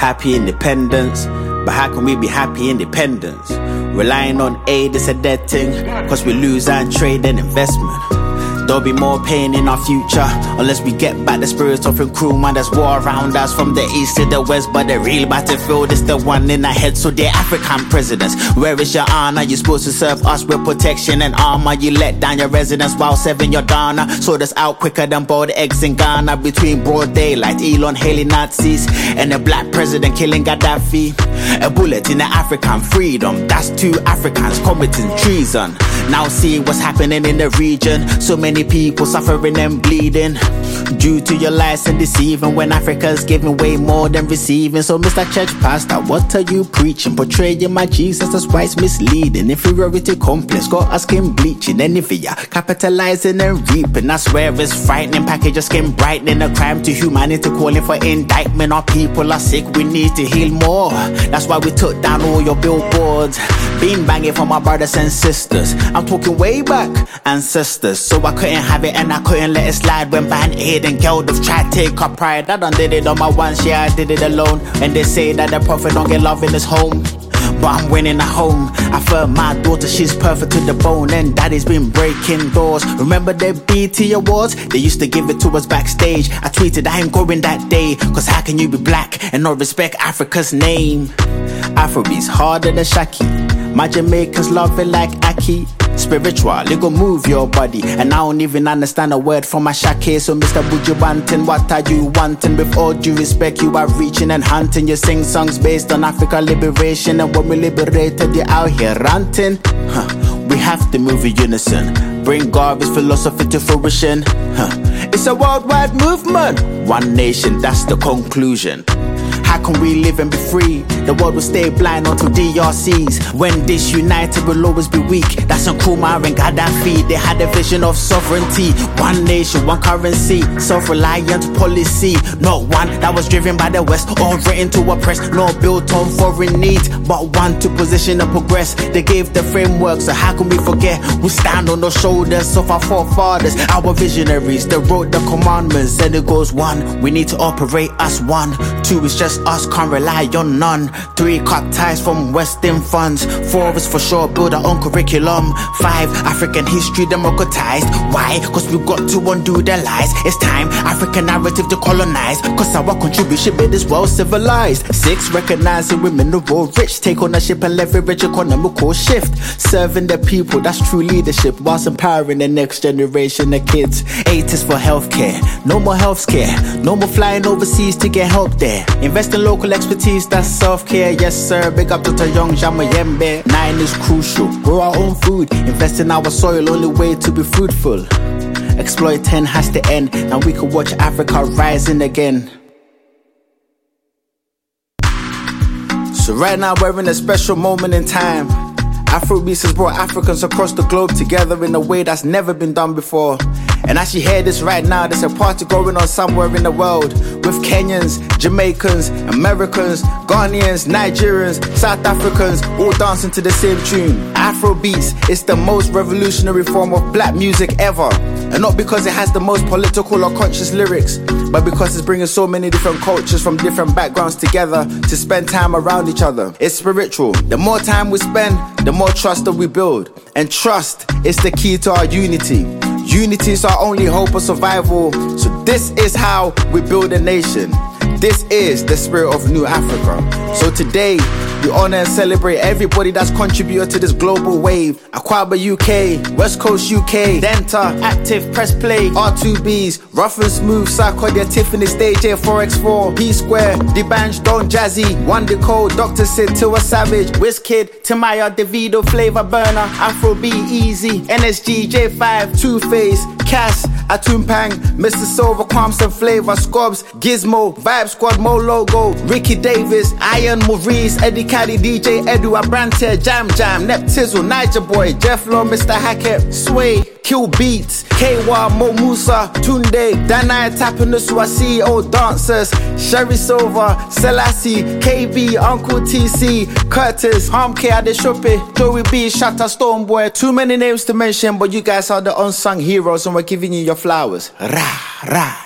happy independence. But how can we be happy independence? Relying on aid is a dead thing, cause we lose our trade and investment. There'll be more pain in our future unless we get back the spirit of Nkrumah. There's war around us from the east to the west, but the real battlefield is the one in our head. So they're African presidents. Where is your honor? You're supposed to serve us with protection and armor. You let down your residents while serving your Dana. So that's out quicker than boiled eggs in Ghana. Between broad daylight, Elon hailing Nazis, and a black president killing Gaddafi. A bullet in the African freedom. That's two Africans committing treason. Now see what's happening in the region. So many people suffering and bleeding due to your lies and deceiving, when Africa's giving way more than receiving. So Mr. Church Pastor, what are you preaching? Portraying my Jesus, that's why it's misleading. Inferiority complex, got our skin bleaching. Envy, capitalizing and reaping. I swear it's frightening. Package of skin brightening. A crime to humanity, calling for indictment. Our people are sick, we need to heal more. That's why we took down all your billboards. Been banging for my brothers and sisters. I'm talking way back, ancestors. So I couldn't have it and I couldn't let it slide. When Band-Aid and Geldof tried to take up pride, I done did it on my ones, yeah, I did it alone. And they say that the prophet don't get love in his home, but I'm winning at home. I felt my daughter, she's perfect to the bone, and daddy's been breaking doors. Remember the BT Awards? They used to give it to us backstage. I tweeted I ain't going that day, cause how can you be black and not respect Africa's name? Afrobeats harder than Shaki. My Jamaicans love it like Aki. Spiritual, it gon' move your body. And I don't even understand a word from my Shake. So Mr. Buju Banton, what are you wanting? With all due respect, you are reaching and hunting. You sing songs based on African liberation, and when we liberated, you're out here ranting. We have to move in unison, bring Garvey's philosophy to fruition. It's a worldwide movement, one nation, that's the conclusion. How can we live and be free? The world will stay blind until DRCs. When disunited, we'll always be weak. That's Nkrumah and Gaddafi. They had a vision of sovereignty. One nation, one currency, self-reliant policy. Not one that was driven by the West or written to oppress, nor built on foreign needs, but one to position and progress. They gave the framework, so how can we forget? We stand on the shoulders of our forefathers, our visionaries. They wrote the commandments, and it goes 1, we need to operate as one. 2, it's just us, can't rely on none. 3, cut ties from Western funds. 4, is for sure build our own curriculum. 5, African history democratized. Why? Cause we got to undo their lies. It's time, African narrative to colonize, cause our contribution made this world civilized. 6, recognizing we're mineral rich. Take ownership and leverage economical shift. Serving the people, that's true leadership, whilst empowering the next generation of kids. 8 is for healthcare, no more healthcare. No more flying overseas to get help there. Invest in local expertise, that's self-care. Yes sir, big up to the young Jamayembe. 9 is crucial, grow our own food. Invest in our soil, only way to be fruitful. Exploit 10 has to end, and we can watch Africa rising again. So right now we're in a special moment in time. Afrobeats has brought Africans across the globe together in a way that's never been done before. And as you hear this right now, there's a party going on somewhere in the world, with Kenyans, Jamaicans, Americans, Ghanaians, Nigerians, South Africans, all dancing to the same tune. Afrobeats is the most revolutionary form of black music ever. And not because it has the most political or conscious lyrics, but because it's bringing so many different cultures from different backgrounds together to spend time around each other. It's spiritual. The more time we spend, the more trust that we build. And trust is the key to our unity. Unity is our only hope of survival. So this is how we build a nation. This is the spirit of New Africa. So today, we honor and celebrate everybody that's contributed to this global wave. Aquaba UK, West Coast UK, Denta, Active, Press Play, R2Bs, Rough and Smooth, Sarkodia, Tiffany, Stage A, Forex4, P-Square, D'banj, Don Jazzy, One Decode, Dr. Sid, Tiwa Savage, Wizkid, Timaya, Davido, Flavor Burner, Afrobeat, Easy, NSG, J5, Two-Face, Cass, Atumpang, Mr. Silver, Quamson, Flavor, Squabs, Gizmo, Vibe Squad, Mo Logo, Ricky Davis, Iron Maurice, Eddie Caddy, DJ Edu, Abrante, Jam Jam, Neptizzle, Niger Boy, Jeff Law, Mr. Hackett, Sway, Kill Beats, K-Wa, Mo Musa, Tunde, Danai, Tapanusu, CEO Dancers, Sherry Silver, Selassie, KB, Uncle TC, Curtis, Harmke Adeshope, Joey B, Shatta, Stoneboy. Too many names to mention, but you guys are the unsung heroes and we're giving you your flowers. Rah, rah.